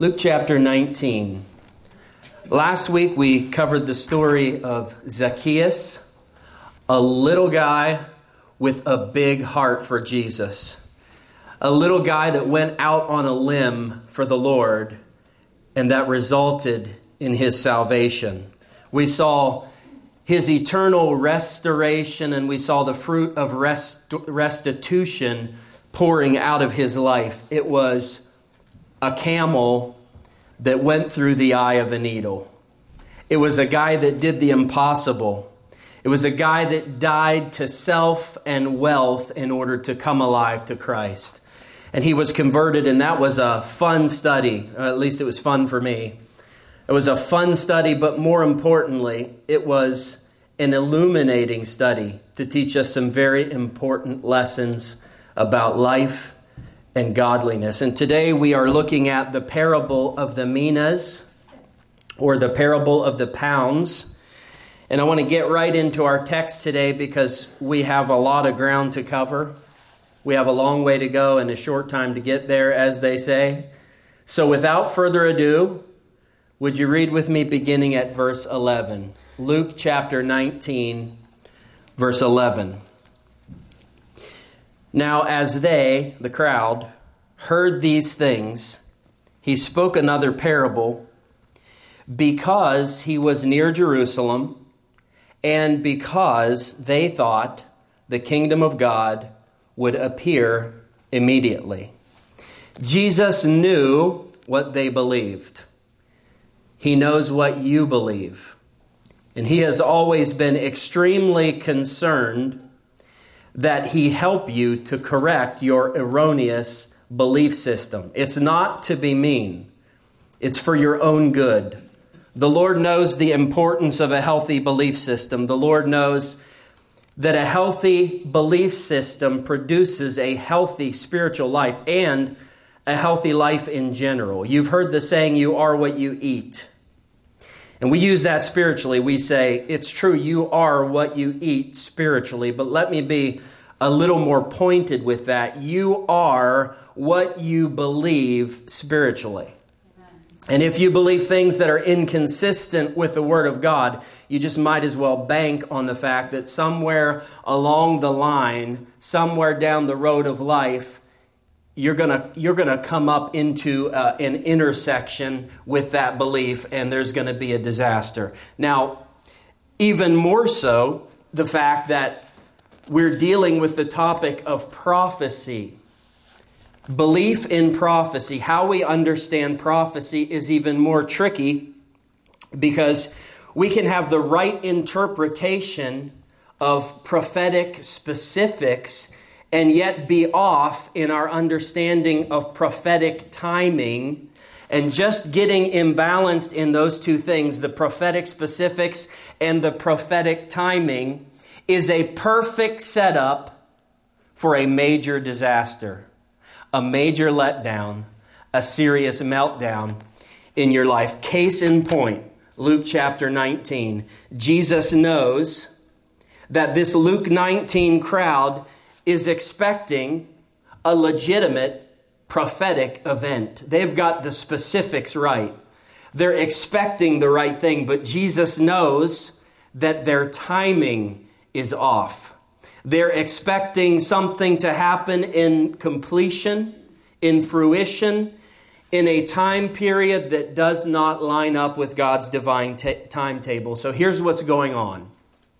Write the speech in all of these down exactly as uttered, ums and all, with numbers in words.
Luke chapter nineteen. Last week we covered the story of Zacchaeus, a little guy with a big heart for Jesus. A little guy that went out on a limb for the Lord, and that resulted in his salvation. We saw his eternal restoration, and we saw the fruit of rest- restitution pouring out of his life. It was a camel that went through the eye of a needle. It was a guy that did the impossible. It was a guy that died to self and wealth in order to come alive to Christ. And he was converted, and that was a fun study. Or at least it was fun for me. It was a fun study, but more importantly, it was an illuminating study to teach us some very important lessons about life and godliness. And today we are looking at the parable of the minas, or the parable of the pounds. And I want to get right into our text today because we have a lot of ground to cover. We have a long way to go and a short time to get there, as they say. So without further ado, would you read with me beginning at verse eleven? Luke chapter nineteen, verse eleven. Now as they, the crowd, heard these things, he spoke another parable, because he was near Jerusalem, and because they thought the kingdom of God would appear immediately. Jesus knew what they believed. He knows what you believe. And he has always been extremely concerned that he help you to correct your erroneous belief system. It's not to be mean. It's for your own good. The Lord knows the importance of a healthy belief system. The Lord knows that a healthy belief system produces a healthy spiritual life and a healthy life in general. You've heard the saying, you are what you eat. And we use that spiritually. We say, it's true, you are what you eat spiritually. But let me be a little more pointed with that. You are what you believe spiritually. And if you believe things that are inconsistent with the Word of God, you just might as well bank on the fact that somewhere along the line, somewhere down the road of life, you're gonna you're gonna come up into uh, an intersection with that belief, and there's gonna be a disaster. Now, even more so, the fact that we're dealing with the topic of prophecy. Belief in prophecy, how we understand prophecy is even more tricky because we can have the right interpretation of prophetic specifics and yet be off in our understanding of prophetic timing, and just getting imbalanced in those two things, the prophetic specifics and the prophetic timing, is a perfect setup for a major disaster. A major letdown, a serious meltdown in your life. Case in point, Luke chapter nineteen. Jesus knows that this Luke nineteen crowd is expecting a legitimate prophetic event. They've got the specifics right. They're expecting the right thing, but Jesus knows that their timing is off. They're expecting something to happen in completion, in fruition, in a time period that does not line up with God's divine t- timetable. So here's what's going on.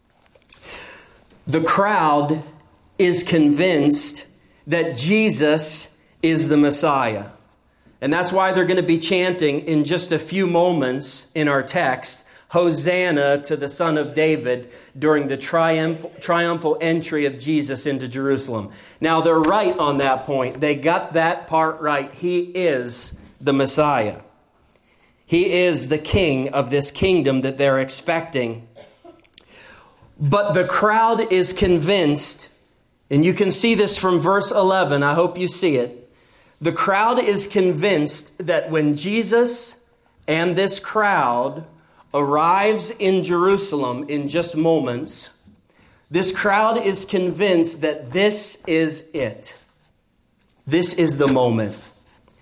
The crowd is convinced that Jesus is the Messiah. And that's why they're going to be chanting in just a few moments in our text, Hosanna to the Son of David, during the triumph, triumphal entry of Jesus into Jerusalem. Now, they're right on that point. They got that part right. He is the Messiah. He is the king of this kingdom that they're expecting. But the crowd is convinced, and you can see this from verse eleven. I hope you see it. The crowd is convinced that when Jesus and this crowd arrives in Jerusalem in just moments, this crowd is convinced that this is it. This is the moment.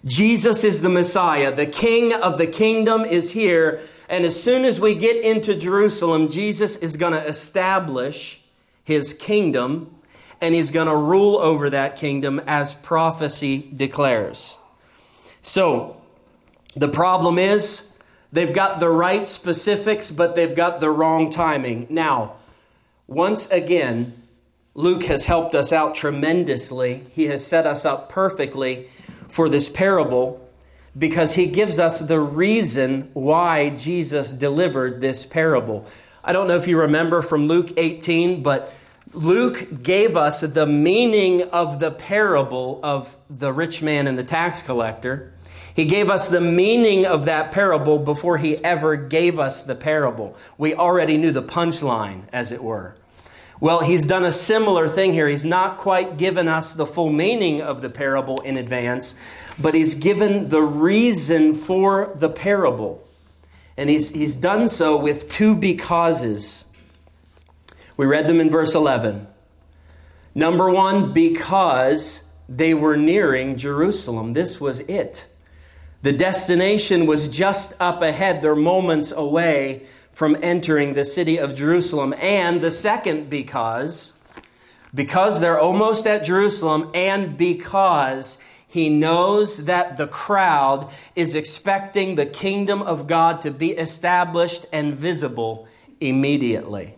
Jesus is the Messiah. The King of the kingdom is here. And as soon as we get into Jerusalem, Jesus is going to establish his kingdom, and he's going to rule over that kingdom as prophecy declares. So, the problem is, they've got the right specifics, but they've got the wrong timing. Now, once again, Luke has helped us out tremendously. He has set us up perfectly for this parable because he gives us the reason why Jesus delivered this parable. I don't know if you remember from Luke eighteen, but Luke gave us the meaning of the parable of the rich man and the tax collector. He gave us the meaning of that parable before he ever gave us the parable. We already knew the punchline, as it were. Well, he's done a similar thing here. He's not quite given us the full meaning of the parable in advance, but he's given the reason for the parable. And he's, he's done so with two becauses. We read them in verse eleven. Number one, because they were nearing Jerusalem. This was it. The destination was just up ahead. They're moments away from entering the city of Jerusalem. And the second because, because they're almost at Jerusalem, and because he knows that the crowd is expecting the kingdom of God to be established and visible immediately.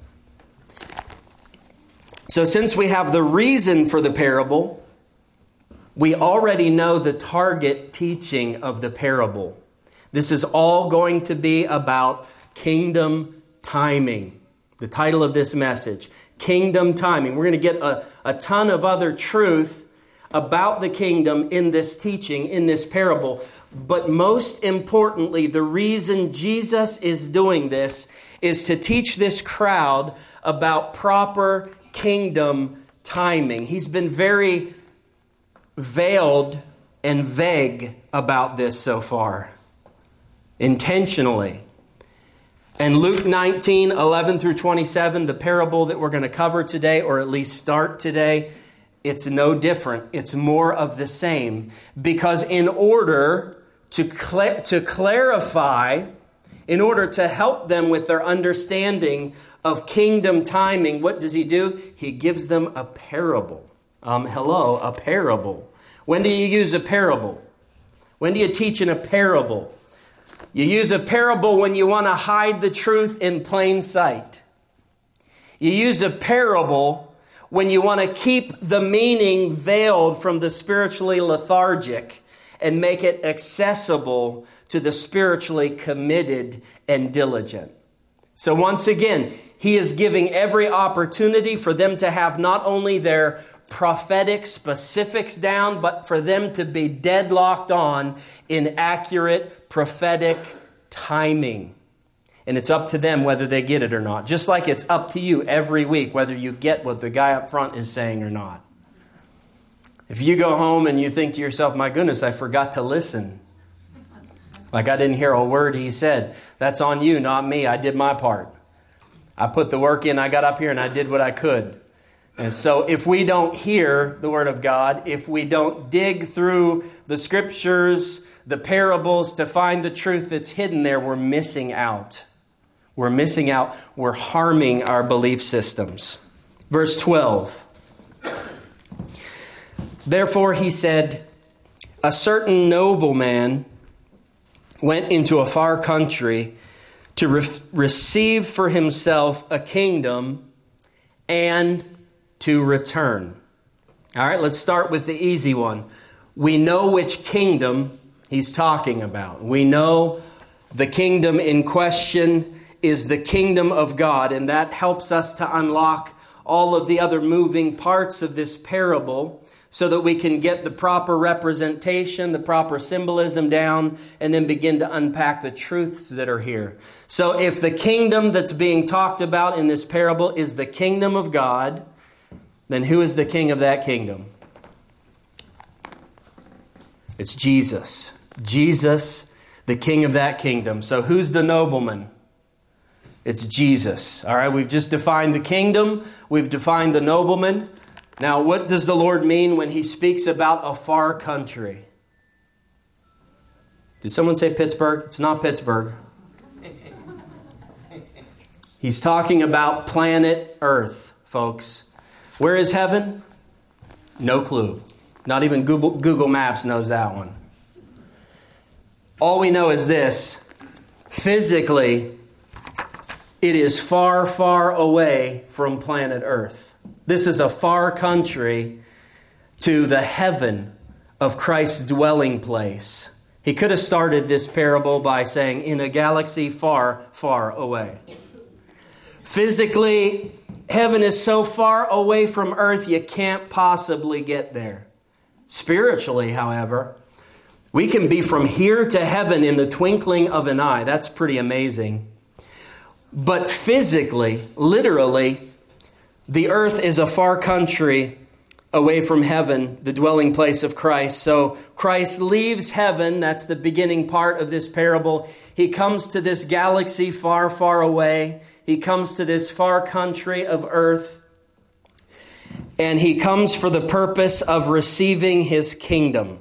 So since we have the reason for the parable, we already know the target teaching of the parable. This is all going to be about kingdom timing. The title of this message, Kingdom Timing. We're going to get a, a ton of other truth about the kingdom in this teaching, in this parable. But most importantly, the reason Jesus is doing this is to teach this crowd about proper kingdom timing. He's been very veiled and vague about this so far, intentionally. And Luke nineteen, eleven through twenty-seven, the parable that we're going to cover today, or at least start today, it's no different. It's more of the same. Because in order to, cl- to clarify, in order to help them with their understanding of kingdom timing, what does he do? He gives them a parable. Um, hello, a parable. When do you use a parable? When do you teach in a parable? You use a parable when you want to hide the truth in plain sight. You use a parable when you want to keep the meaning veiled from the spiritually lethargic and make it accessible to the spiritually committed and diligent. So once again, he is giving every opportunity for them to have not only their prophetic specifics down, but for them to be deadlocked on in accurate prophetic timing. And it's up to them whether they get it or not. Just like it's up to you every week whether you get what the guy up front is saying or not. If you go home and you think to yourself, my goodness, I forgot to listen. Like I didn't hear a word he said. That's on you, not me. I did my part. I put the work in, I got up here and I did what I could. And so if we don't hear the Word of God, if we don't dig through the Scriptures, the parables to find the truth that's hidden there, we're missing out. We're missing out. We're harming our belief systems. Verse twelve. Therefore he said, a certain nobleman went into a far country to re- receive for himself a kingdom and to return. All right, let's start with the easy one. We know which kingdom he's talking about. We know the kingdom in question is the kingdom of God, and that helps us to unlock all of the other moving parts of this parable so that we can get the proper representation, the proper symbolism down, and then begin to unpack the truths that are here. So if the kingdom that's being talked about in this parable is the kingdom of God, then who is the king of that kingdom? It's Jesus. Jesus, the king of that kingdom. So who's the nobleman? It's Jesus. All right, we've just defined the kingdom. We've defined the nobleman. Now, what does the Lord mean when he speaks about a far country? Did someone say Pittsburgh? It's not Pittsburgh. He's talking about planet Earth, folks. Where is heaven? No clue. Not even Google, Google Maps knows that one. All we know is this. Physically, it is far, far away from planet Earth. This is a far country to the heaven of Christ's dwelling place. He could have started this parable by saying, in a galaxy far, far away. Physically, heaven is so far away from earth, you can't possibly get there. Spiritually, however, we can be from here to heaven in the twinkling of an eye. That's pretty amazing. But physically, literally, the earth is a far country away from heaven, the dwelling place of Christ. So Christ leaves heaven. That's the beginning part of this parable. He comes to this galaxy far, far away. He comes to this far country of earth. And he comes for the purpose of receiving his kingdom.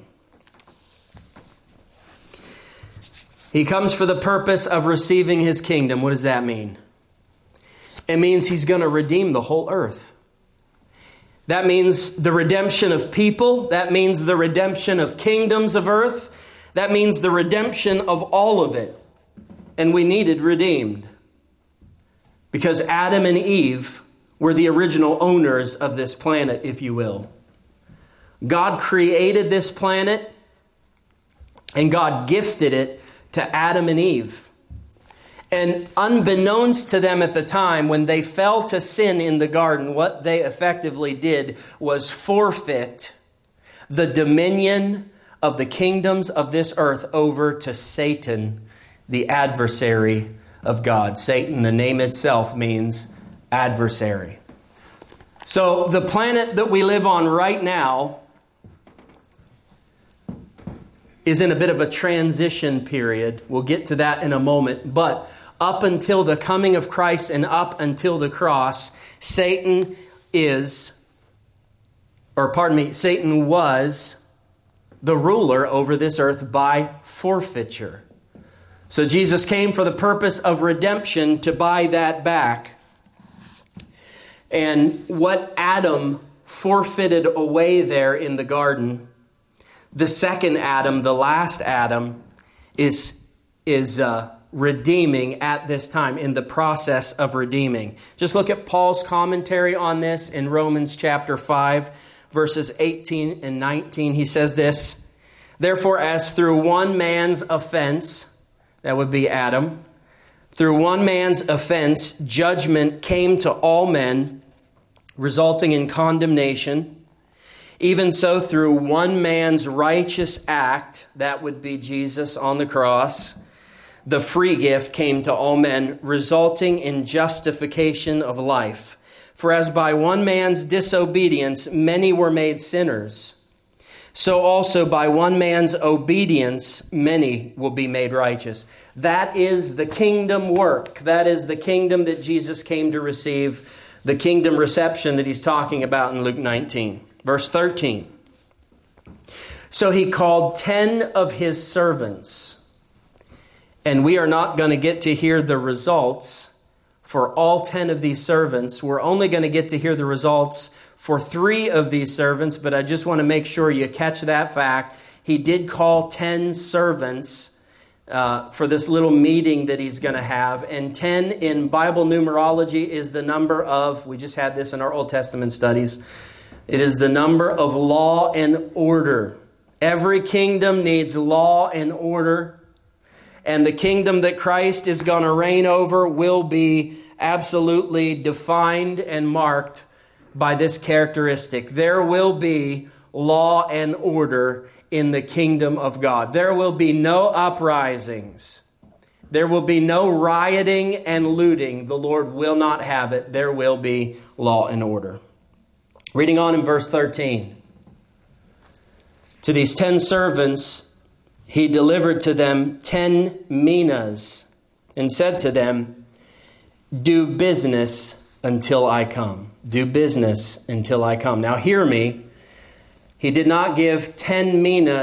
He comes for the purpose of receiving his kingdom. What does that mean? It means he's going to redeem the whole earth. That means the redemption of people. That means the redemption of kingdoms of earth. That means the redemption of all of it. And we needed redeemed. Because Adam and Eve were the original owners of this planet, if you will. God created this planet and God gifted it to Adam and Eve. And unbeknownst to them at the time, when they fell to sin in the garden, what they effectively did was forfeit the dominion of the kingdoms of this earth over to Satan, the adversary of God. Satan, the name itself, means adversary. So the planet that we live on right now is in a bit of a transition period. We'll get to that in a moment. But up until the coming of Christ and up until the cross, Satan is, or pardon me, Satan was the ruler over this earth by forfeiture. So Jesus came for the purpose of redemption to buy that back. And what Adam forfeited away there in the garden, the second Adam, the last Adam, is, is uh, redeeming at this time, in the process of redeeming. Just look at Paul's commentary on this in Romans chapter five, verses eighteen and nineteen. He says this, "Therefore, as through one man's offense," that would be Adam, "through one man's offense, judgment came to all men, resulting in condemnation. Even so, through one man's righteous act," that would be Jesus on the cross, "the free gift came to all men, resulting in justification of life. For as by one man's disobedience many were made sinners, so also by one man's obedience many will be made righteous." That is the kingdom work. That is the kingdom that Jesus came to receive, the kingdom reception that he's talking about in Luke nineteen. Verse thirteen. "So he called ten of his servants." And we are not going to get to hear the results for all ten of these servants. We're only going to get to hear the results for three of these servants, but I just want to make sure you catch that fact. He did call ten servants uh, for this little meeting that he's going to have. And ten in Bible numerology is the number of, we just had this in our Old Testament studies, it is the number of law and order. Every kingdom needs law and order. And the kingdom that Christ is going to reign over will be absolutely defined and marked by this characteristic. There will be law and order in the kingdom of God. There will be no uprisings. There will be no rioting and looting. The Lord will not have it. There will be law and order. Reading on in verse thirteen. "To these ten servants he delivered to them ten minas and said to them, 'Do business until I come.'" Do business until I come. Now hear me. He did not give ten minas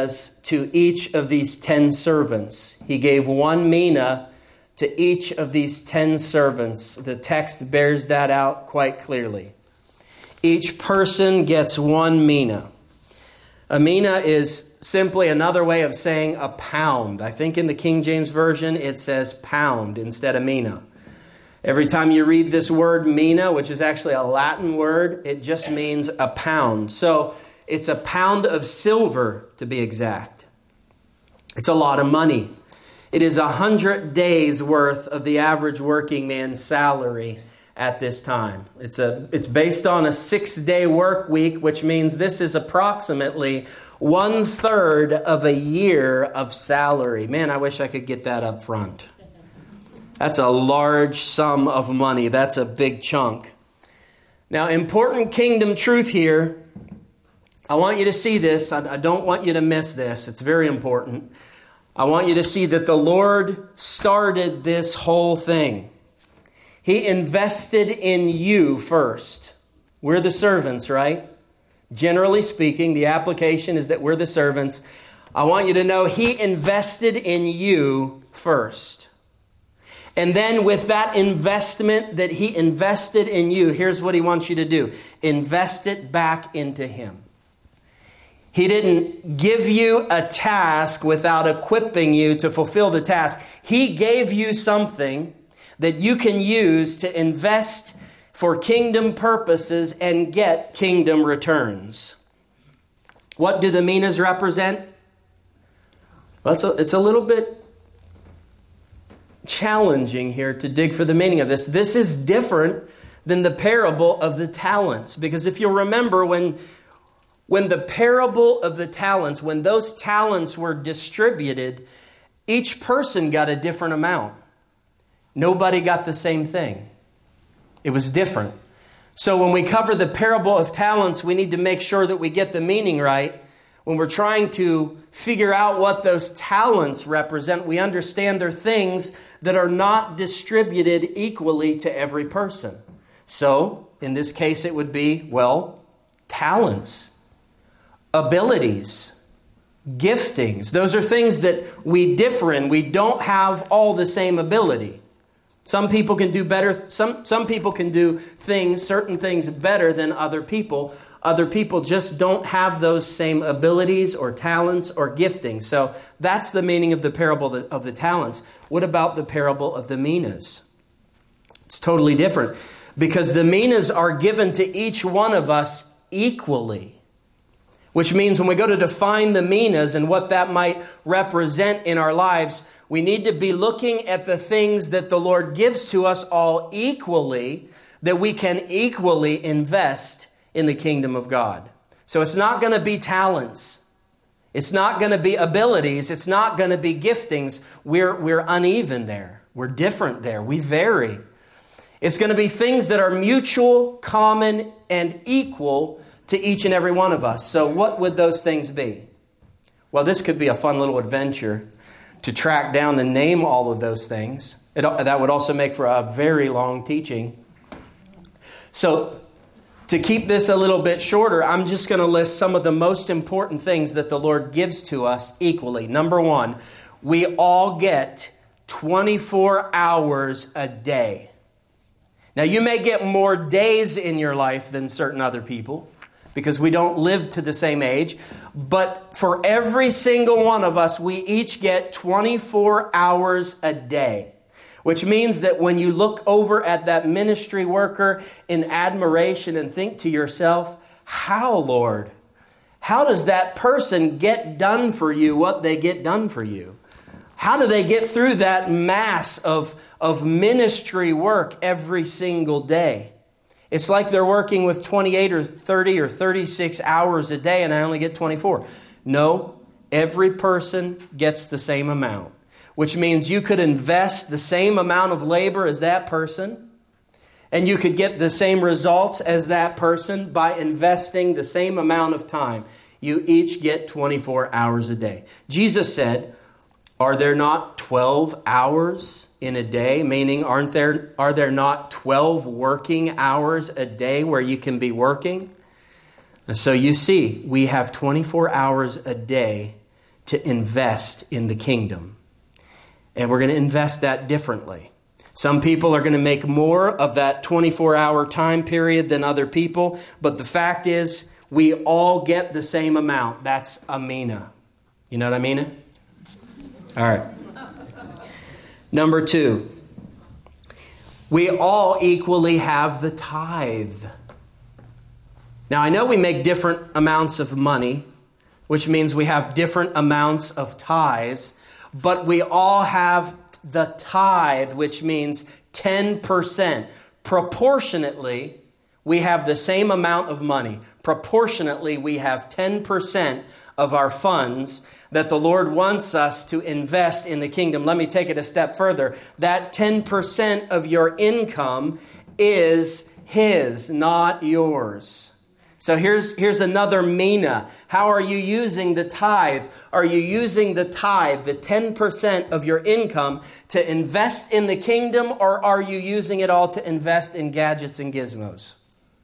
to each of these ten servants. He gave one mina to each of these ten servants. The text bears that out quite clearly. Each person gets one mina. A mina is simply another way of saying a pound. I think in the King James Version it says pound instead of mina. Every time you read this word mina, which is actually a Latin word, it just means a pound. So it's a pound of silver, to be exact. It's a lot of money. It is a hundred days worth of the average working man's salary at this time. It's a it's based on a six-day work week, which means this is approximately one third of a year of salary. Man, I wish I could get that up front. That's a large sum of money. That's a big chunk. Now, important kingdom truth here. I want you to see this. I don't want you to miss this. It's very important. I want you to see that the Lord started this whole thing. He invested in you first. We're the servants, right? Generally speaking, the application is that we're the servants. I want you to know He invested in you first. And then with that investment that He invested in you, here's what He wants you to do. Invest it back into Him. He didn't give you a task without equipping you to fulfill the task. He gave you something that you can use to invest for kingdom purposes and get kingdom returns. What do the minas represent? Well, it's a, it's a little bit challenging here to dig for the meaning of this. This is different than the parable of the talents. Because if you'll remember, when, when the parable of the talents, when those talents were distributed, each person got a different amount. Nobody got the same thing. It was different. So when we cover the parable of talents, we need to make sure that we get the meaning right. When we're trying to figure out what those talents represent, we understand they're things that are not distributed equally to every person. So, in this case, it would be, well, talents, abilities, giftings. Those are things that we differ in. We don't have all the same ability. Some people can do better. Some, some people can do things, certain things better than other people. Other people just don't have those same abilities or talents or giftings. So that's the meaning of the parable of the talents. What about the parable of the minas? It's totally different, because the minas are given to each one of us equally. Which means when we go to define the minas and what that might represent in our lives, we need to be looking at the things that the Lord gives to us all equally, that we can equally invest in the kingdom of God. So it's not going to be talents. It's not going to be abilities. It's not going to be giftings. We're, we're uneven there. We're different there. We vary. It's going to be things that are mutual, common, and equal to each and every one of us. So what would those things be? Well, this could be a fun little adventure to track down and name all of those things. It, that would also make for a very long teaching. So to keep this a little bit shorter, I'm just going to list some of the most important things that the Lord gives to us equally. Number one, we all get twenty-four hours a day. Now, you may get more days in your life than certain other people, because we don't live to the same age. But for every single one of us, we each get twenty-four hours a day. Which means that when you look over at that ministry worker in admiration and think to yourself, how, Lord? How does that person get done for you what they get done for you? How do they get through that mass of, of ministry work every single day? It's like they're working with twenty-eight or thirty or thirty-six hours a day and I only get twenty-four. No, every person gets the same amount. Which means you could invest the same amount of labor as that person, and you could get the same results as that person by investing the same amount of time. You each get twenty-four hours a day. Jesus said, are there not twelve hours in a day? Meaning, aren't there, are there not twelve working hours a day where you can be working? And so you see, we have twenty-four hours a day to invest in the kingdom. And we're going to invest that differently. Some people are going to make more of that twenty-four hour time period than other people. But the fact is, we all get the same amount. That's a mina. You know what I mean? All right. Number two. We all equally have the tithe. Now, I know we make different amounts of money, which means we have different amounts of tithes, but we all have the tithe, which means ten percent. Proportionately, we have the same amount of money. Proportionately, we have ten percent of our funds that the Lord wants us to invest in the kingdom. Let me take it a step further. That ten percent of your income is His, not yours. So here's, here's another mina. How are you using the tithe? Are you using the tithe, the ten percent of your income, to invest in the kingdom, or are you using it all to invest in gadgets and gizmos?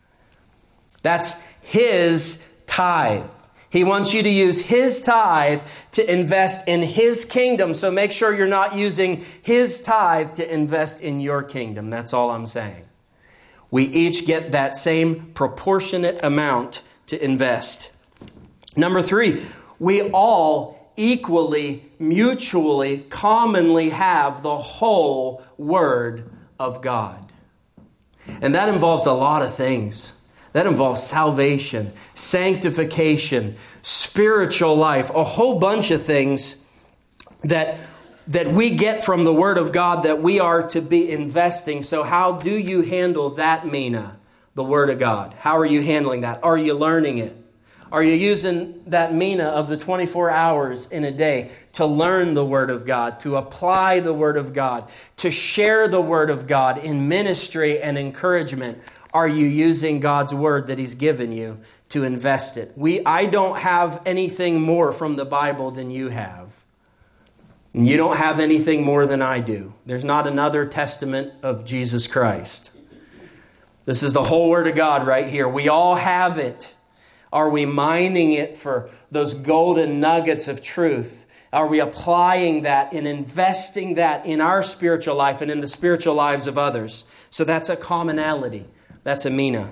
That's His tithe. He wants you to use His tithe to invest in His kingdom. So make sure you're not using His tithe to invest in your kingdom. That's all I'm saying. We each get that same proportionate amount to invest. Number three, we all equally, mutually, commonly have the whole Word of God. And that involves a lot of things. That involves salvation, sanctification, spiritual life, a whole bunch of things that that we get from the Word of God that we are to be investing. So how do you handle that mina, the Word of God? How are you handling that? Are you learning it? Are you using that mina of the twenty-four hours in a day to learn the Word of God, to apply the Word of God, to share the Word of God in ministry and encouragement? Are you using God's Word that He's given you to invest it? We, I don't have anything more from the Bible than you have. And you don't have anything more than I do. There's not another testament of Jesus Christ. This is the whole Word of God right here. We all have it. Are we mining it for those golden nuggets of truth? Are we applying that and investing that in our spiritual life and in the spiritual lives of others? So that's a commonality. That's a mina.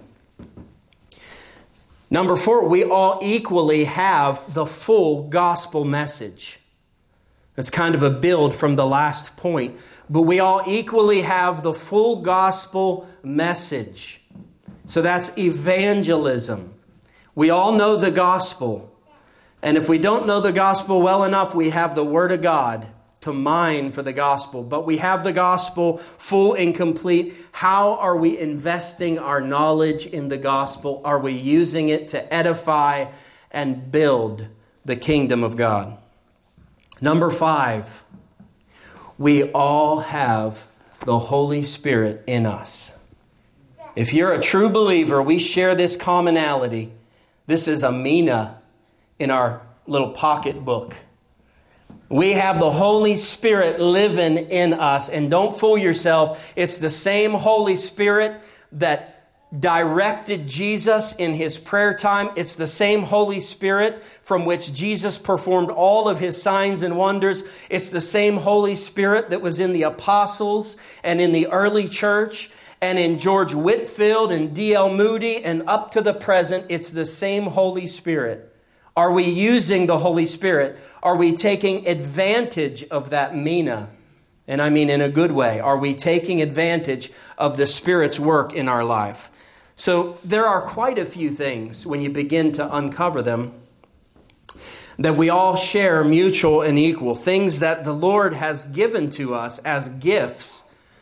Number four, we all equally have the full gospel message. It's kind of a build from the last point. But we all equally have the full gospel message. So that's evangelism. We all know the gospel. And if we don't know the gospel well enough, we have the Word of God to mine for the gospel. But we have the gospel full and complete. How are we investing our knowledge in the gospel? Are we using it to edify and build the kingdom of God? Number five, we all have the Holy Spirit in us. If you're a true believer, we share this commonality. This is a mina in our little pocketbook. We have the Holy Spirit living in us. And don't fool yourself. It's the same Holy Spirit that directed Jesus in His prayer time. It's the same Holy Spirit from which Jesus performed all of His signs and wonders. It's the same Holy Spirit that was in the apostles and in the early church and in George Whitefield and D L Moody and up to the present. It's the same Holy Spirit. Are we using the Holy Spirit? Are we taking advantage of that mina? And I mean in a good way. Are we taking advantage of the Spirit's work in our life? So there are quite a few things when you begin to uncover them that we all share mutual and equal. Things that the Lord has given to us as gifts.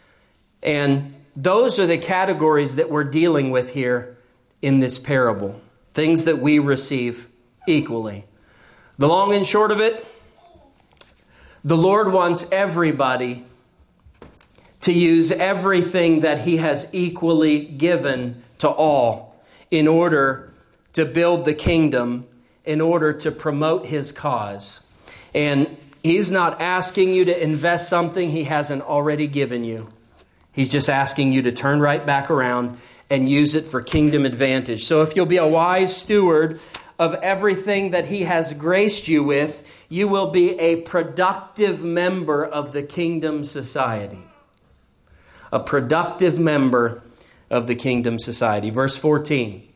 And those are the categories that we're dealing with here in this parable. Things that we receive equally. The long and short of it, the Lord wants everybody to use everything that He has equally given to all in order to build the kingdom, in order to promote His cause. And He's not asking you to invest something He hasn't already given you. He's just asking you to turn right back around and use it for kingdom advantage. So if you'll be a wise steward of everything that he has graced you with, you will be a productive member of the kingdom society. A productive member of the kingdom society. Verse fourteen.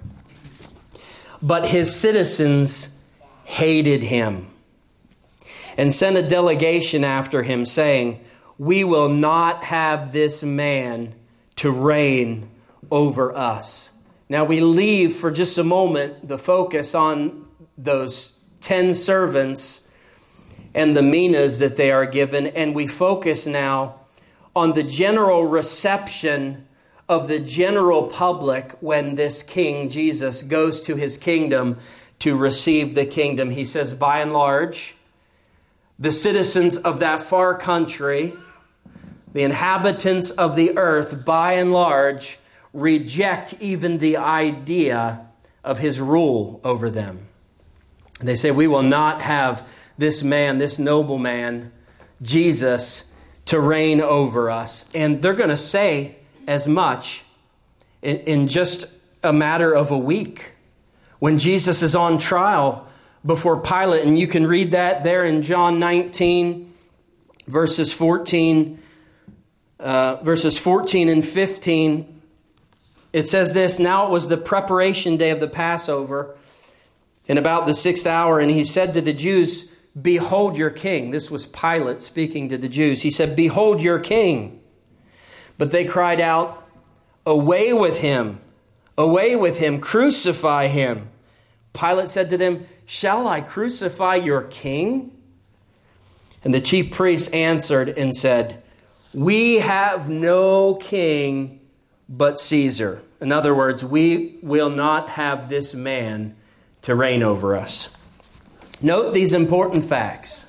But his citizens hated him and sent a delegation after him, saying, we will not have this man to reign over us. Now we leave for just a moment the focus on those ten servants and the minas that they are given, and we focus now on the general reception of the general public when this King Jesus goes to his kingdom to receive the kingdom. He says, by and large, the citizens of that far country, the inhabitants of the earth, by and large, reject even the idea of his rule over them. And they say, we will not have this man, this noble man, Jesus, to reign over us. And they're going to say as much in, in just a matter of a week when Jesus is on trial before Pilate. And you can read that there in John nineteen, verses fourteen, uh, verses fourteen and fifteen. It says this, now it was the preparation day of the Passover, in about the sixth hour, and he said to the Jews, behold your king. This was Pilate speaking to the Jews. He said, behold your king. But they cried out, away with him, away with him, crucify him. Pilate said to them, shall I crucify your king? And the chief priests answered and said, we have no king but Caesar. In other words, we will not have this man to reign over us. Note these important facts.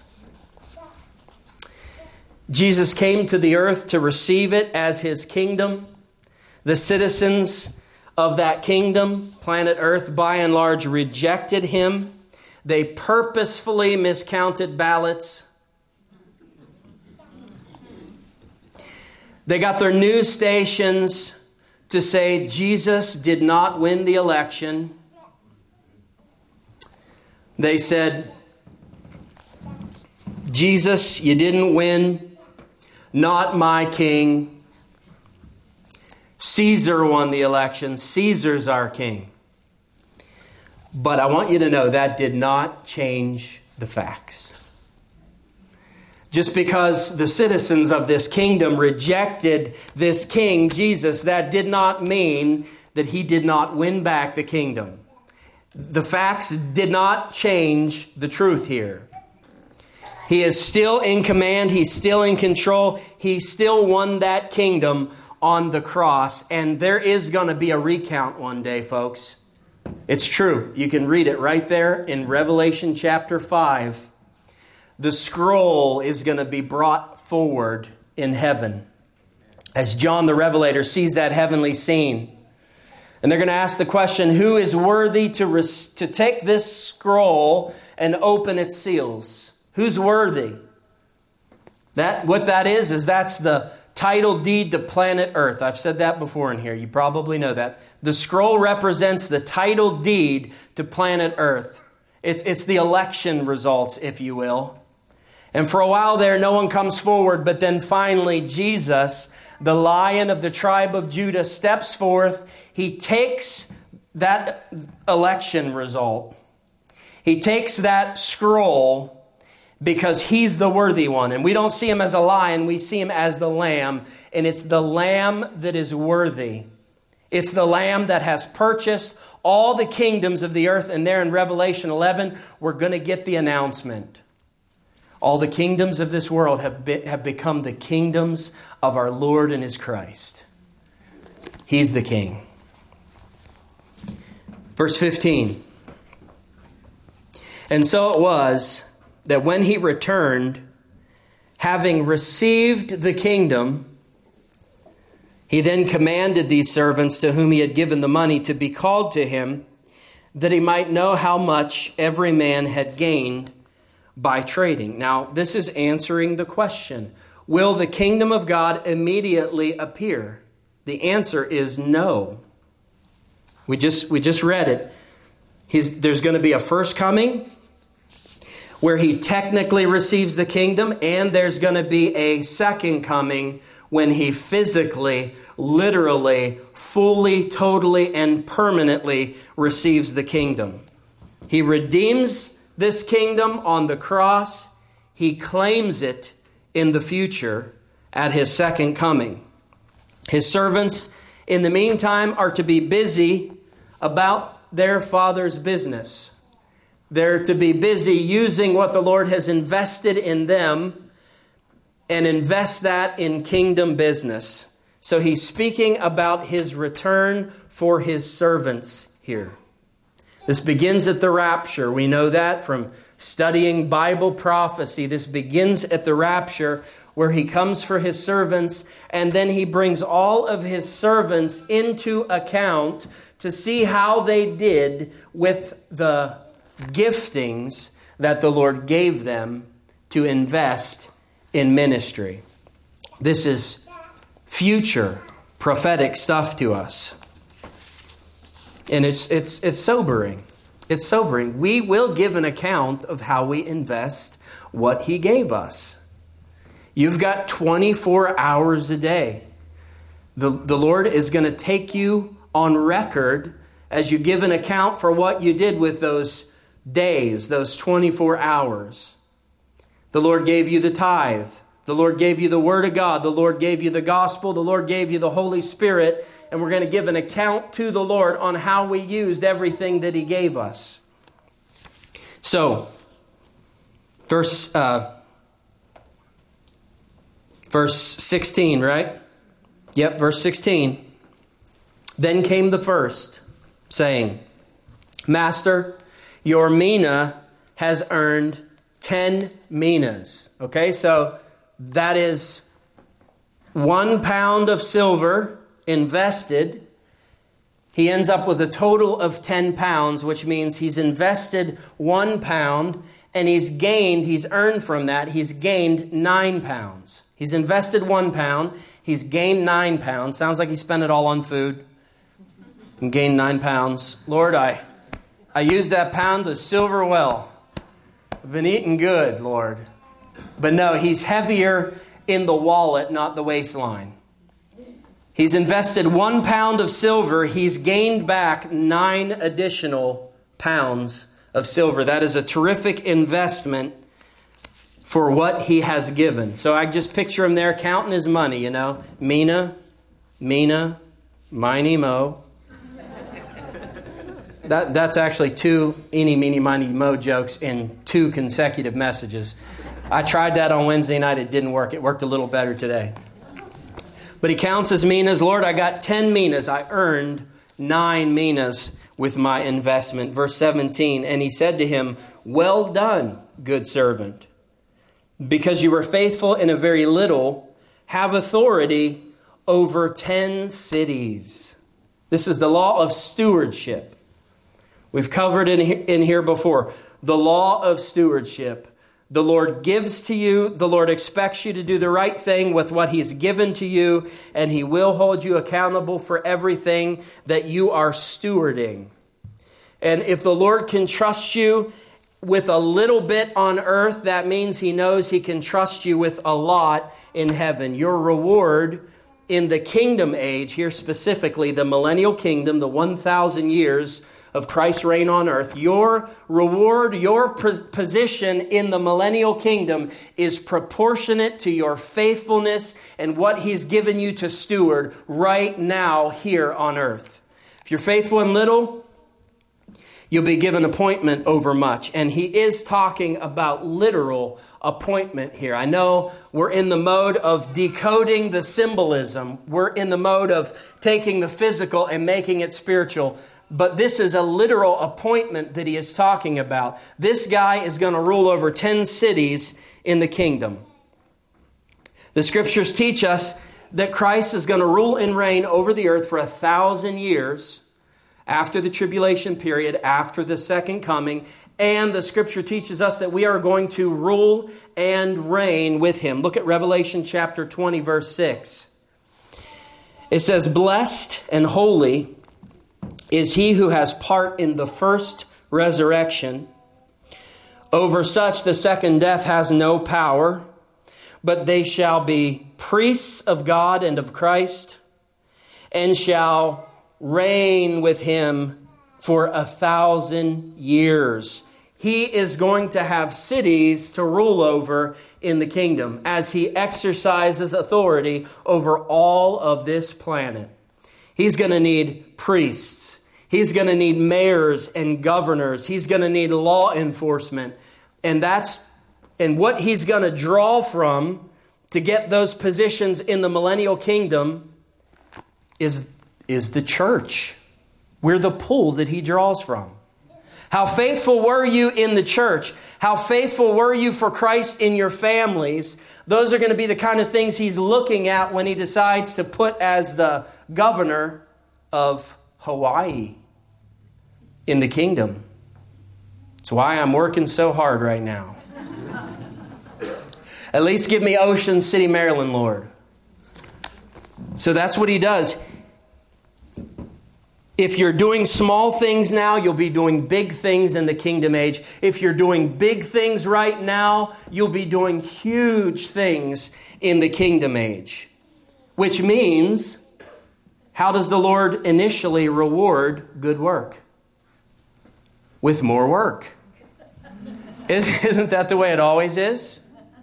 Jesus came to the earth to receive it as his kingdom. The citizens of that kingdom, planet Earth, by and large, rejected him. They purposefully miscounted ballots. They got their news stations to say Jesus did not win the election. They said, Jesus, you didn't win. Not my king. Caesar won the election. Caesar's our king. But I want you to know that did not change the facts. Just because the citizens of this kingdom rejected this king, Jesus, that did not mean that he did not win back the kingdom. The facts did not change the truth here. He is still in command. He's still in control. He still won that kingdom on the cross. And there is going to be a recount one day, folks. It's true. You can read it right there in Revelation chapter five. The scroll is going to be brought forward in heaven as John the Revelator sees that heavenly scene. And they're going to ask the question, who is worthy to, res- to take this scroll and open its seals? Who's worthy? That what that is, is that's the title deed to planet Earth. I've said that before in here. You probably know that. The scroll represents the title deed to planet Earth. It's, it's the election results, if you will. And for a while there, no one comes forward. But then finally, Jesus, the Lion of the tribe of Judah, steps forth. He takes that election result. He takes that scroll because he's the worthy one. And we don't see him as a lion. We see him as the lamb. And it's the lamb that is worthy. It's the lamb that has purchased all the kingdoms of the earth. And there in Revelation eleven, we're going to get the announcement. All the kingdoms of this world have, be, have become the kingdoms of our Lord and his Christ. He's the king. Verse fifteen. And so it was that when he returned, having received the kingdom, he then commanded these servants to whom he had given the money to be called to him, that he might know how much every man had gained by trading. Now, this is answering the question, will the kingdom of God immediately appear? The answer is no. We just, we just read it. He's, there's going to be a first coming where he technically receives the kingdom, and there's going to be a second coming when he physically, literally, fully, totally, and permanently receives the kingdom. He redeems this kingdom on the cross. He claims it in the future at his second coming. His servants, in the meantime, are to be busy about their Father's business. They're to be busy using what the Lord has invested in them and invest that in kingdom business. So he's speaking about his return for his servants here. This begins at the rapture. We know that from studying Bible prophecy. This begins at the rapture where he comes for his servants, and then he brings all of his servants into account to see how they did with the giftings that the Lord gave them to invest in ministry. This is future prophetic stuff to us. And it's it's it's sobering. It's sobering. We will give an account of how we invest what he gave us. You've got twenty-four hours a day. The, the Lord is going to take you on record as you give an account for what you did with those days, those twenty-four hours. The Lord gave you the tithe. The Lord gave you the Word of God. The Lord gave you the gospel. The Lord gave you the Holy Spirit. And we're going to give an account to the Lord on how we used everything that he gave us. So, verse, uh, verse sixteen, right? Yep, verse sixteen. Then came the first, saying, Master, your mina has earned ten minas. Okay, so that is one pound of silver invested. He ends up with a total of ten pounds, which means he's invested one pound and he's gained, he's earned from that, he's gained nine pounds. He's invested one pound, he's gained nine pounds. Sounds like he spent it all on food and gained nine pounds. Lord, I, I used that pound of silver well. I've been eating good, Lord. But no, he's heavier in the wallet, not the waistline. He's invested one pound of silver. He's gained back nine additional pounds of silver. That is a terrific investment for what he has given. So I just picture him there counting his money, you know. Mina, Mina, miny, mo. That, that's actually two eeny, meeny, miny, mo jokes in two consecutive messages. I tried that on Wednesday night. It didn't work. It worked a little better today. But he counts his minas. Lord, I got ten minas. I earned nine minas with my investment. Verse seventeen, and he said to him, well done, good servant. Because you were faithful in a very little, have authority over ten cities. This is the law of stewardship. We've covered it in here before. The law of stewardship. The Lord gives to you. The Lord expects you to do the right thing with what he's given to you. And he will hold you accountable for everything that you are stewarding. And if the Lord can trust you with a little bit on earth, that means he knows he can trust you with a lot in heaven. Your reward in the kingdom age, here specifically the millennial kingdom, the one thousand years of Christ's reign on earth, your reward, your position in the millennial kingdom is proportionate to your faithfulness and what he's given you to steward right now here on earth. If you're faithful in little, you'll be given appointment over much. And he is talking about literal appointment here. I know we're in the mode of decoding the symbolism. We're in the mode of taking the physical and making it spiritual. But this is a literal appointment that he is talking about. This guy is going to rule over ten cities in the kingdom. The scriptures teach us that Christ is going to rule and reign over the earth for a thousand years after the tribulation period, after the second coming. And the scripture teaches us that we are going to rule and reign with him. Look at Revelation chapter twenty, verse six. It says, blessed and holy is he who has part in the first resurrection. Over such the second death has no power, but they shall be priests of God and of Christ, and shall reign with him for a thousand years. He is going to have cities to rule over in the kingdom as he exercises authority over all of this planet. He's going to need priests. He's going to need mayors and governors. He's going to need law enforcement. And that's and what he's going to draw from to get those positions in the millennial kingdom is, is the church. We're the pool that he draws from. How faithful were you in the church? How faithful were you for Christ in your families? Those are going to be the kind of things he's looking at when he decides to put as the governor of Hawaii in the kingdom. That's why I'm working so hard right now. At least give me Ocean City, Maryland, Lord. So that's what he does. If you're doing small things now, you'll be doing big things in the kingdom age. If you're doing big things right now, you'll be doing huge things in the kingdom age. Which means, how does the Lord initially reward good work? With more work. Isn't that the way it always is?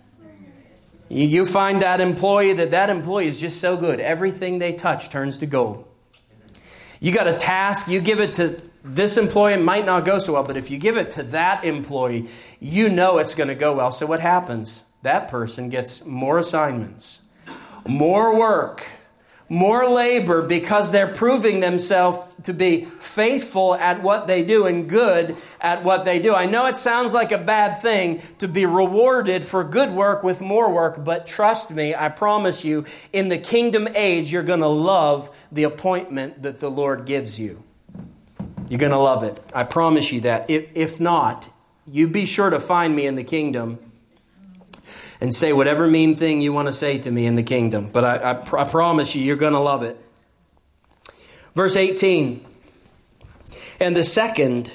You find that employee, that that employee is just so good. Everything they touch turns to gold. You got a task, you give it to this employee, it might not go so well, but if you give it to that employee, you know it's going to go well. So what happens? That person gets more assignments, more work, more labor, because they're proving themselves to be faithful at what they do and good at what they do. I know it sounds like a bad thing to be rewarded for good work with more work, but trust me, I promise you, in the kingdom age, you're going to love the appointment that the Lord gives you. You're going to love it. I promise you that. If, if not, you be sure to find me in the kingdom and say whatever mean thing you want to say to me in the kingdom. But I, I, pr- I promise you, you're going to love it. Verse eighteen. And the second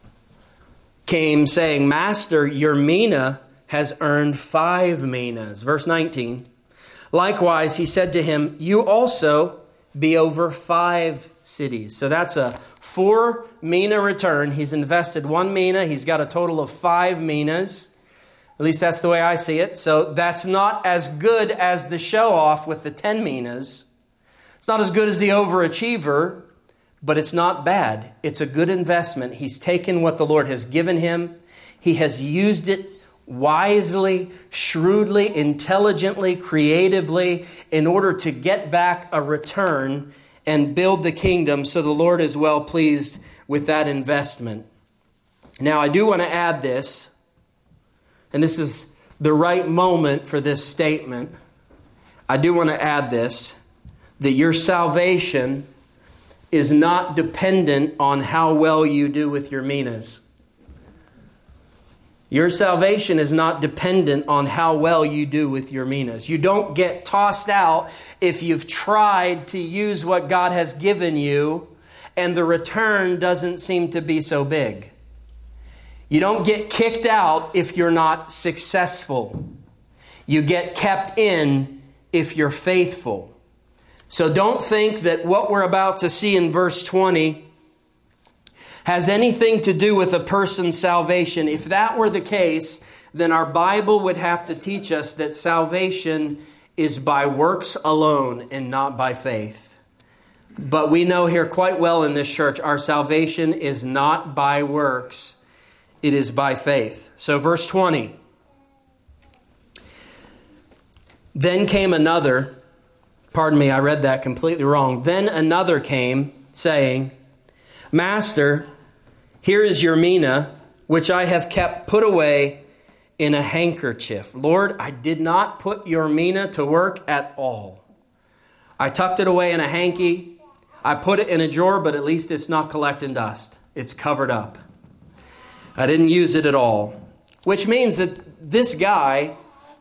came saying, Master, your mina has earned five minas. Verse nineteen. Likewise, he said to him, you also be over five cities. So that's a four mina return. He's invested one mina. He's got a total of five minas. At least that's the way I see it. So that's not as good as the show off with the ten minas. It's not as good as the overachiever, but it's not bad. It's a good investment. He's taken what the Lord has given him. He has used it wisely, shrewdly, intelligently, creatively in order to get back a return and build the kingdom. So the Lord is well pleased with that investment. Now, I do want to add this. And this is the right moment for this statement. I do want to add this, that your salvation is not dependent on how well you do with your minas. Your salvation is not dependent on how well you do with your minas. You don't get tossed out if you've tried to use what God has given you and the return doesn't seem to be so big. You don't get kicked out if you're not successful. You get kept in if you're faithful. So don't think that what we're about to see in verse twenty has anything to do with a person's salvation. If that were the case, then our Bible would have to teach us that salvation is by works alone and not by faith. But we know here quite well in this church, our salvation is not by works. It is by faith. So verse twenty. Then came another, pardon me, I read that completely wrong. Then another came, saying, Master, here is your mina, which I have kept put away in a handkerchief. Lord, I did not put your mina to work at all. I tucked it away in a hanky. I put it in a drawer, but at least it's not collecting dust. It's covered up. I didn't use it at all. Which means that this guy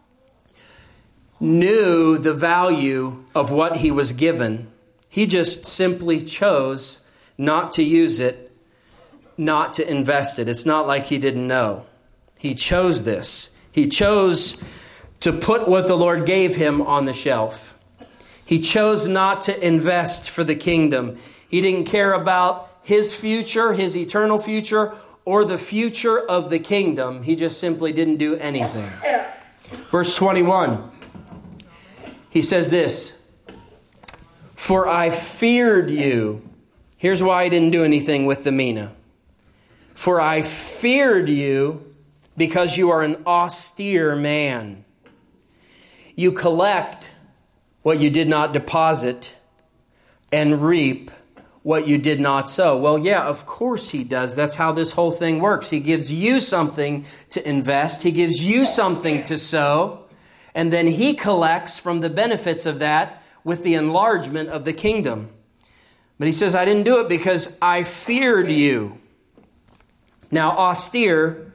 knew the value of what he was given. He just simply chose not to use it, not to invest it. It's not like he didn't know. He chose this. He chose to put what the Lord gave him on the shelf. He chose not to invest for the kingdom. He didn't care about his future, his eternal future, or the future of the kingdom. He just simply didn't do anything. Verse twenty-one, he says this, "For I feared you." Here's why he didn't do anything with the mina. "For I feared you because you are an austere man. You collect what you did not deposit and reap what you did not sow." Well, yeah, of course he does. That's how this whole thing works. He gives you something to invest. He gives you something to sow. And then he collects from the benefits of that with the enlargement of the kingdom. But he says, I didn't do it because I feared you. Now, austere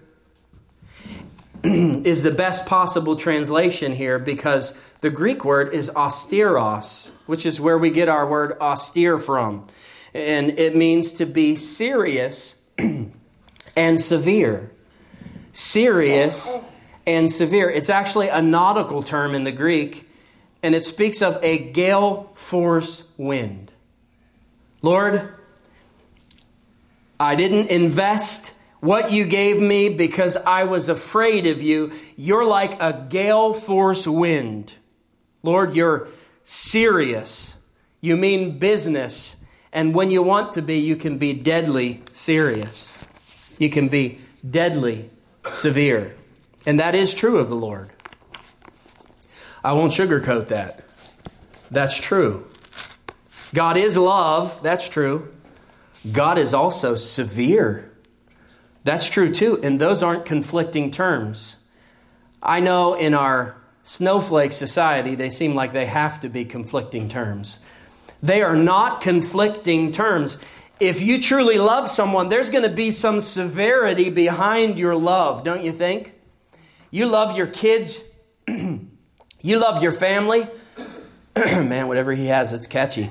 is the best possible translation here because the Greek word is austeros, which is where we get our word austere from. And it means to be serious and severe. Serious and severe. It's actually a nautical term in the Greek, and it speaks of a gale force wind. Lord, I didn't invest what you gave me because I was afraid of you. You're like a gale force wind. Lord, you're serious. You mean business. And when you want to be, you can be deadly serious. You can be deadly severe. And that is true of the Lord. I won't sugarcoat that. That's true. God is love. That's true. God is also severe. That's true too. And those aren't conflicting terms. I know in our snowflake society, they seem like they have to be conflicting terms. They are not conflicting terms. If you truly love someone, there's going to be some severity behind your love, don't you think? You love your kids. You love your family. Man, whatever he has, it's catchy.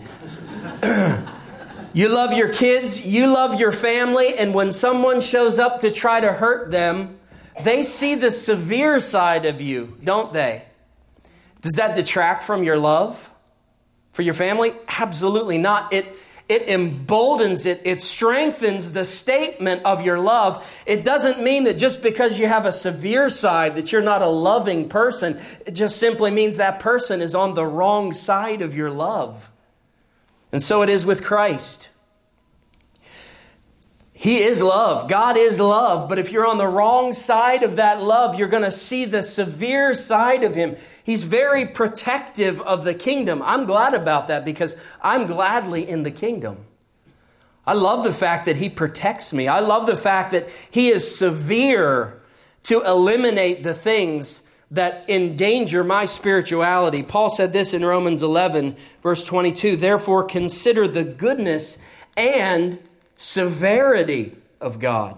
You love your kids. You love your family. And when someone shows up to try to hurt them, they see the severe side of you, don't they? Does that detract from your love for your family? Absolutely not. It It emboldens it. It strengthens the statement of your love. It doesn't mean that just because you have a severe side that you're not a loving person. It just simply means that person is on the wrong side of your love. And so it is with Christ. He is love. God is love. But if you're on the wrong side of that love, you're going to see the severe side of him. He's very protective of the kingdom. I'm glad about that because I'm gladly in the kingdom. I love the fact that he protects me. I love the fact that he is severe to eliminate the things that endanger my spirituality. Paul said this in Romans eleven, verse twenty-two, "Therefore consider the goodness and severity of God.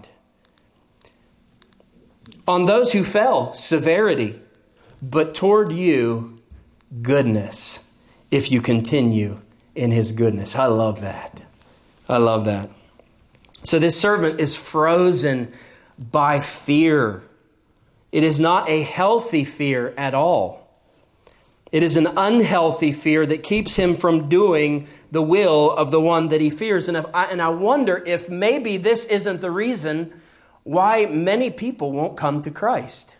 On those who fell, severity, but toward you, goodness, if you continue in his goodness." I love that. I love that. So this servant is frozen by fear. It is not a healthy fear at all. It is an unhealthy fear that keeps him from doing the will of the one that he fears. And, if I, and I wonder if maybe this isn't the reason why many people won't come to Christ.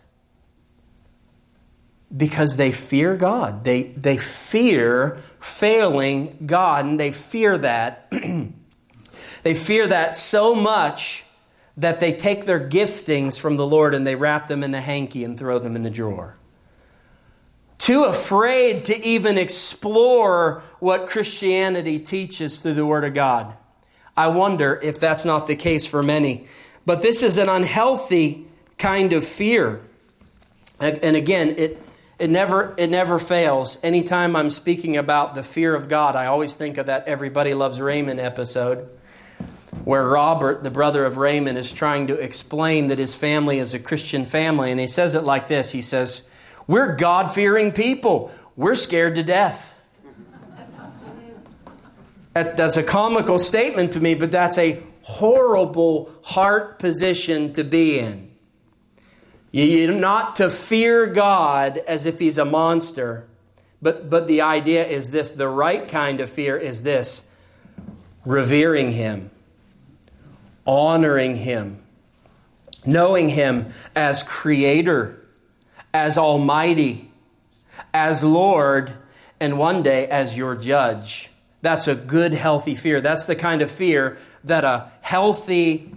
Because they fear God. They, they fear failing God. And they fear that. They fear that so much that they take their giftings from the Lord and they wrap them in a hanky and throw them in the drawer. Too afraid to even explore what Christianity teaches through the Word of God. I wonder if that's not the case for many. But this is an unhealthy kind of fear. And again, it it never it never fails. Anytime I'm speaking about the fear of God, I always think of that Everybody Loves Raymond episode, where Robert, the brother of Raymond, is trying to explain that his family is a Christian family. And he says it like this. He says, "We're God-fearing people. We're scared to death." That, that's a comical statement to me, but that's a horrible heart position to be in. You're not to fear God as if He's a monster. But, but the idea is this, the right kind of fear is this: revering Him, honoring Him, knowing Him as Creator, as Almighty, as Lord, and one day as your Judge. That's a good, healthy fear. That's the kind of fear that a healthy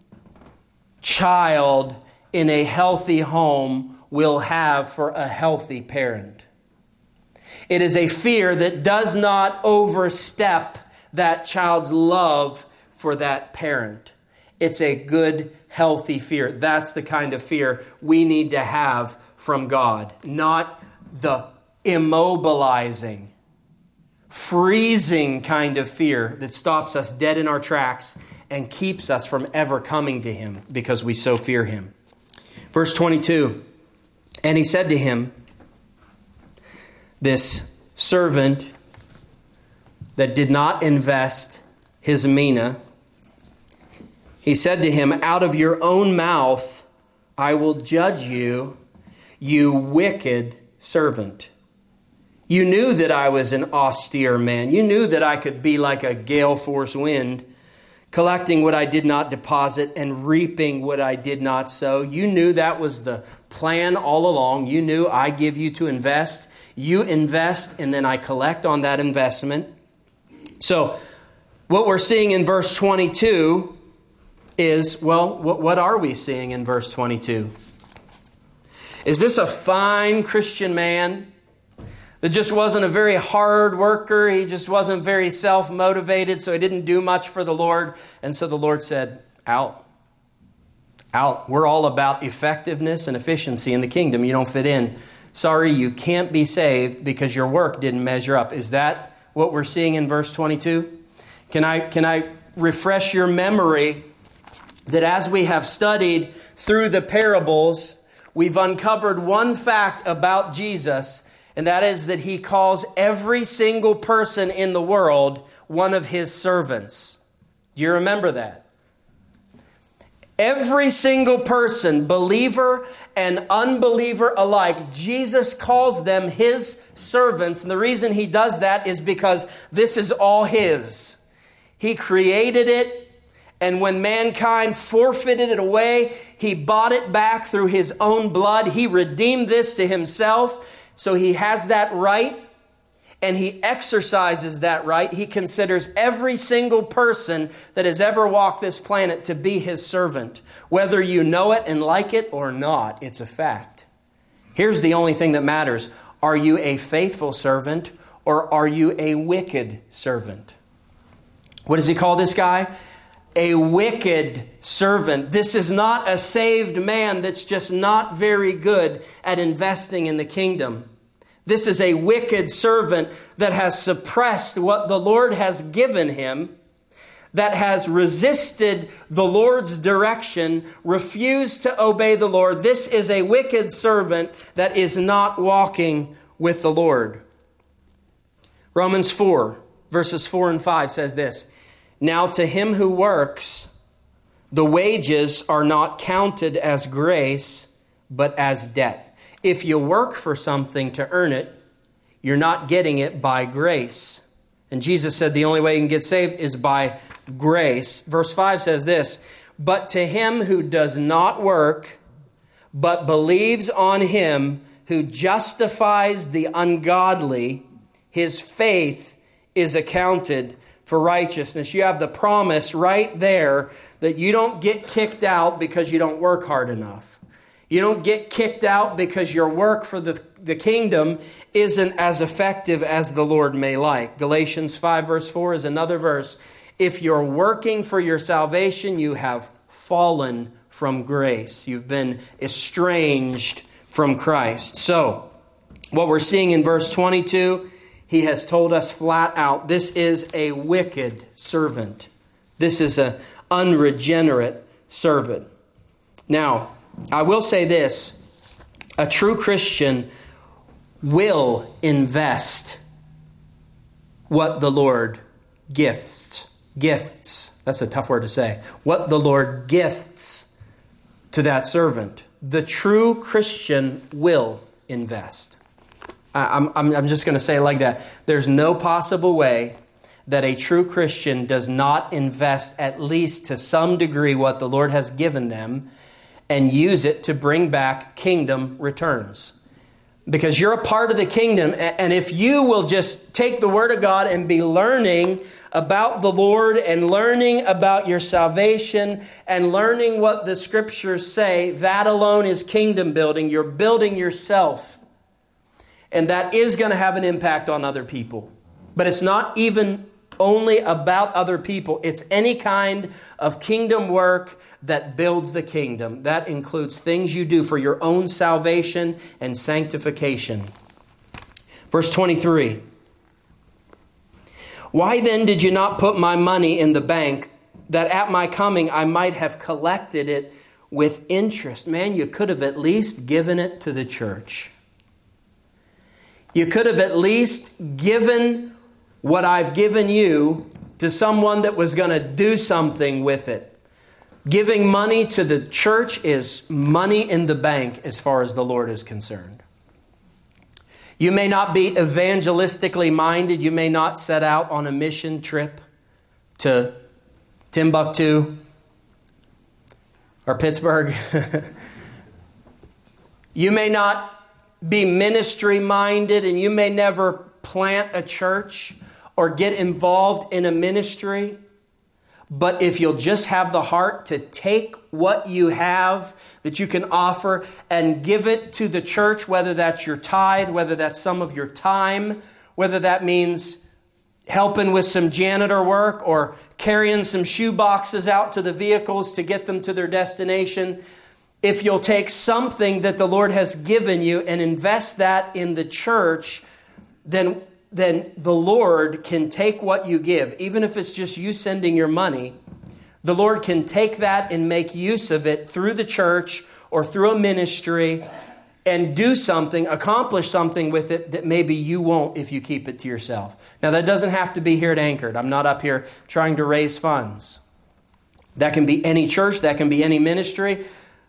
child in a healthy home will have for a healthy parent. It is a fear that does not overstep that child's love for that parent. It's a good, healthy fear. That's the kind of fear we need to have from God, not the immobilizing, freezing kind of fear that stops us dead in our tracks and keeps us from ever coming to Him because we so fear Him. Verse twenty-two, and He said to him, this servant that did not invest his mina, He said to him, out of your own mouth I will judge you, you wicked servant. You knew that I was an austere man. You knew that I could be like a gale force wind, collecting what I did not deposit and reaping what I did not sow. You knew that was the plan all along. You knew I give you to invest. You invest and then I collect on that investment. So what we're seeing in verse twenty-two is, well, what, what are we seeing in verse twenty-two? Is this a fine Christian man that just wasn't a very hard worker? He just wasn't very self-motivated, so he didn't do much for the Lord. And so the Lord said, out. Out. We're all about effectiveness and efficiency in the kingdom. You don't fit in. Sorry, you can't be saved because your work didn't measure up. Is that what we're seeing in verse twenty-two? Can I, can I refresh your memory that as we have studied through the parables, we've uncovered one fact about Jesus, and that is that He calls every single person in the world one of His servants. Do you remember that? Every single person, believer and unbeliever alike, Jesus calls them His servants. And the reason He does that is because this is all His. He created it. And when mankind forfeited it away, He bought it back through His own blood. He redeemed this to Himself. So He has that right, and He exercises that right. He considers every single person that has ever walked this planet to be His servant. Whether you know it and like it or not, it's a fact. Here's the only thing that matters. Are you a faithful servant or are you a wicked servant? What does He call this guy? A wicked servant. This is not a saved man that's just not very good at investing in the kingdom. This is a wicked servant that has suppressed what the Lord has given him, that has resisted the Lord's direction, refused to obey the Lord. This is a wicked servant that is not walking with the Lord. Romans four, verses four and five says this, now to him who works, the wages are not counted as grace, but as debt. If you work for something to earn it, you're not getting it by grace. And Jesus said the only way you can get saved is by grace. Verse five says this, but to him who does not work, but believes on Him who justifies the ungodly, his faith is accounted for righteousness. You have the promise right there that you don't get kicked out because you don't work hard enough. You don't get kicked out because your work for the, the kingdom isn't as effective as the Lord may like. Galatians five verse four is another verse. If you're working for your salvation, you have fallen from grace. You've been estranged from Christ. So, what we're seeing in verse twenty-two, He has told us flat out, this is a wicked servant. This is an unregenerate servant. Now, I will say this. A true Christian will invest what the Lord gifts, gifts. That's a tough word to say. What the Lord gifts to that servant. The true Christian will invest. I'm, I'm, I'm just going to say it like that. There's no possible way that a true Christian does not invest at least to some degree what the Lord has given them and use it to bring back kingdom returns. Because you're a part of the kingdom, and if you will just take the Word of God and be learning about the Lord and learning about your salvation and learning what the Scriptures say, that alone is kingdom building. You're building yourself. And that is going to have an impact on other people. But it's not even only about other people. It's any kind of kingdom work that builds the kingdom. That includes things you do for your own salvation and sanctification. Verse twenty-three. Why then did you not put my money in the bank, that at my coming I might have collected it with interest? Man, you could have at least given it to the church. You could have at least given what I've given you to someone that was going to do something with it. Giving money to the church is money in the bank as far as the Lord is concerned. You may not be evangelistically minded. You may not set out on a mission trip to Timbuktu or Pittsburgh. You may not be ministry minded, and you may never plant a church or get involved in a ministry. But if you'll just have the heart to take what you have that you can offer and give it to the church, whether that's your tithe, whether that's some of your time, whether that means helping with some janitor work or carrying some shoe boxes out to the vehicles to get them to their destination. If you'll take something that the Lord has given you and invest that in the church, then then the Lord can take what you give, even if it's just you sending your money. The Lord can take that and make use of it through the church or through a ministry and do something, accomplish something with it that maybe you won't if you keep it to yourself. Now, that doesn't have to be here at Anchored. I'm not up here trying to raise funds. That can be any church. That can be any ministry.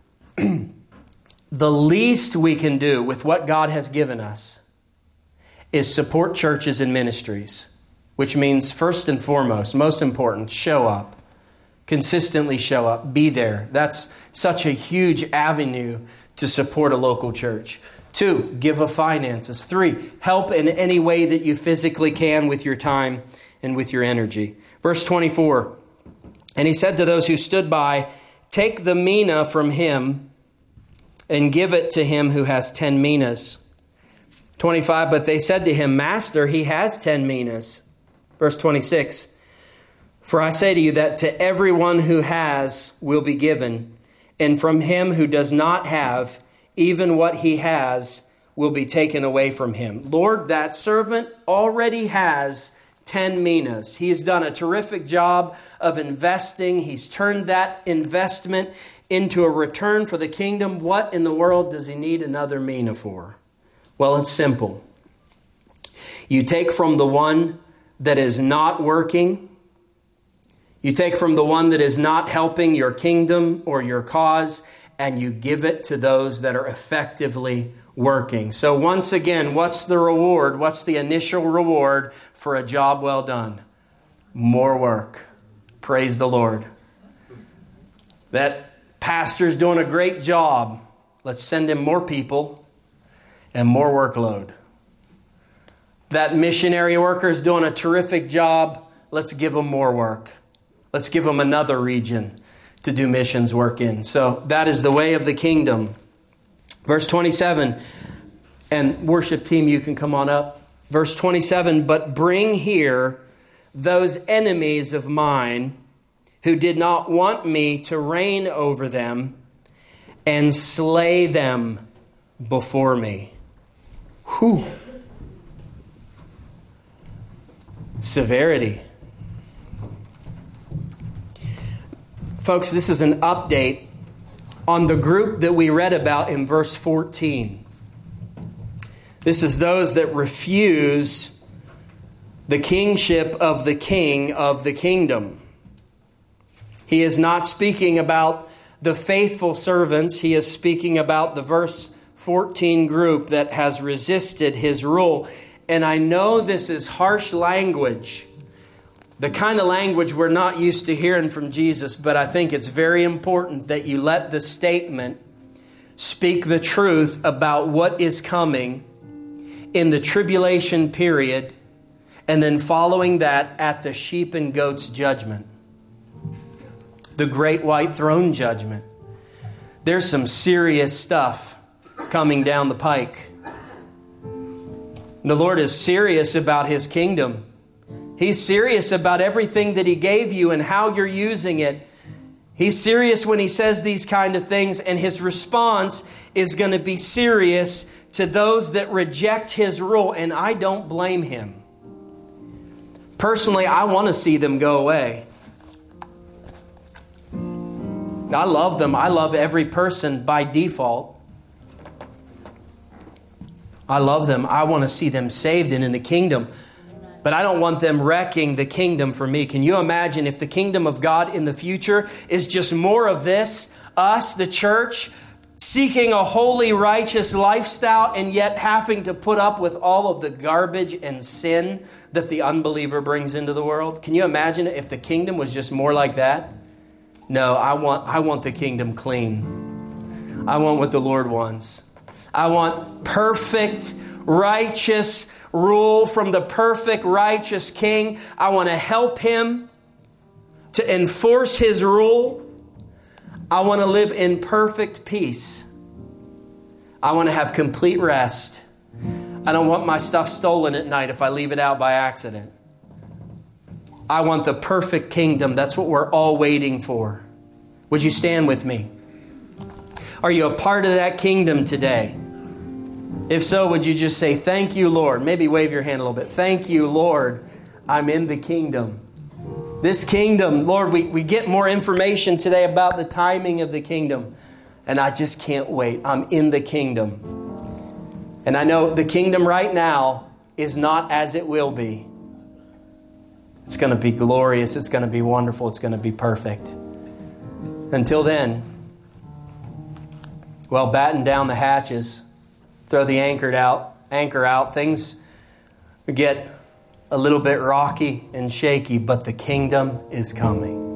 The least we can do with what God has given us is support churches and ministries, which means first and foremost, most important, show up. Consistently show up. Be there. That's such a huge avenue to support a local church. Two, give of finances. Three, help in any way that you physically can with your time and with your energy. Verse twenty-four, and he said to those who stood by, take the mina from him and give it to him who has ten minas. twenty-five, but they said to him, Master, he has ten minas. Verse twenty-six, for I say to you that to everyone who has will be given, and from him who does not have, even what he has will be taken away from him. Lord, that servant already has ten minas. He's done a terrific job of investing. He's turned that investment into a return for the kingdom. What in the world does he need another mina for? Well, it's simple. You take from the one that is not working. You take from the one that is not helping your kingdom or your cause, and you give it to those that are effectively working. So once again, what's the reward? What's the initial reward for a job well done? More work. Praise the Lord. That pastor's doing a great job. Let's send him more people and more workload. That missionary worker is doing a terrific job. Let's give him more work. Let's give him another region to do missions work in. So that is the way of the kingdom. Verse twenty-seven, and worship team, you can come on up. Verse twenty-seven, but bring here those enemies of mine who did not want me to reign over them, and slay them before me. Whew. Severity. Folks, this is an update on the group that we read about in verse fourteen. This is those that refuse the kingship of the king of the kingdom. He is not speaking about the faithful servants. He is speaking about the verse fourteen group that has resisted his rule. And I know this is harsh language, the kind of language we're not used to hearing from Jesus, but I think it's very important that you let the statement speak the truth about what is coming in the tribulation period, and then following that at the sheep and goats judgment, the great white throne judgment. There's some serious stuff coming down the pike. The Lord is serious about His kingdom. He's serious about everything that He gave you and how you're using it. He's serious when He says these kind of things, and His response is going to be serious to those that reject His rule, and I don't blame Him. Personally, I want to see them go away. I love them. I love every person by default. I love them. I want to see them saved and in the kingdom. But I don't want them wrecking the kingdom for me. Can you imagine if the kingdom of God in the future is just more of this? Us, the church, seeking a holy, righteous lifestyle and yet having to put up with all of the garbage and sin that the unbeliever brings into the world? Can you imagine if the kingdom was just more like that? No, I want, I want the kingdom clean. I want what the Lord wants. I want perfect, righteous rule from the perfect, righteous King. I want to help Him to enforce His rule. I want to live in perfect peace. I want to have complete rest. I don't want my stuff stolen at night if I leave it out by accident. I want the perfect kingdom. That's what we're all waiting for. Would you stand with me? Are you a part of that kingdom today? If so, would you just say, thank you, Lord? Maybe wave your hand a little bit. Thank you, Lord. I'm in the kingdom. This kingdom, Lord, we, we get more information today about the timing of the kingdom. And I just can't wait. I'm in the kingdom. And I know the kingdom right now is not as it will be. It's going to be glorious. It's going to be wonderful. It's going to be perfect. Until then, well, batten down the hatches. Throw the anchor out, anchor out. Things get a little bit rocky and shaky, but the kingdom is coming.